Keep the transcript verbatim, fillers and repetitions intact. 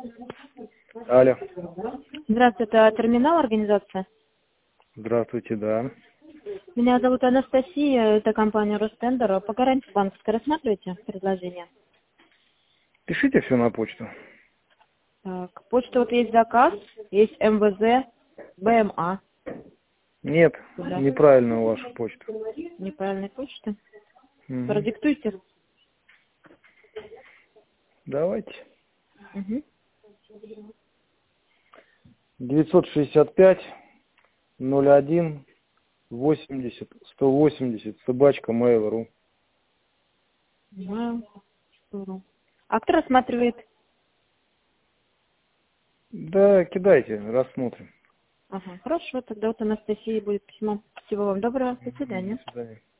Алло. Здравствуйте, это терминал организация. Здравствуйте, да. Меня зовут Анастасия, это компания Ростендер. По гарантии банковской рассматриваете предложение? Пишите все на почту. Так, почта вот есть заказ, есть эм вэ зэ, бэ эм а. Нет, Куда? неправильно ваша почта. Неправильная почта. Угу. Продиктуйте. Давайте. Угу. девятьсот шестьдесят пять ноль один восемьдесят сто восемьдесят собачка mail.ru. Mail.ru. А кто рассматривает? Да, кидайте, рассмотрим. Ага, хорошо, тогда вот Анастасия будет письмо. Всего вам доброго, до До свидания. свидания.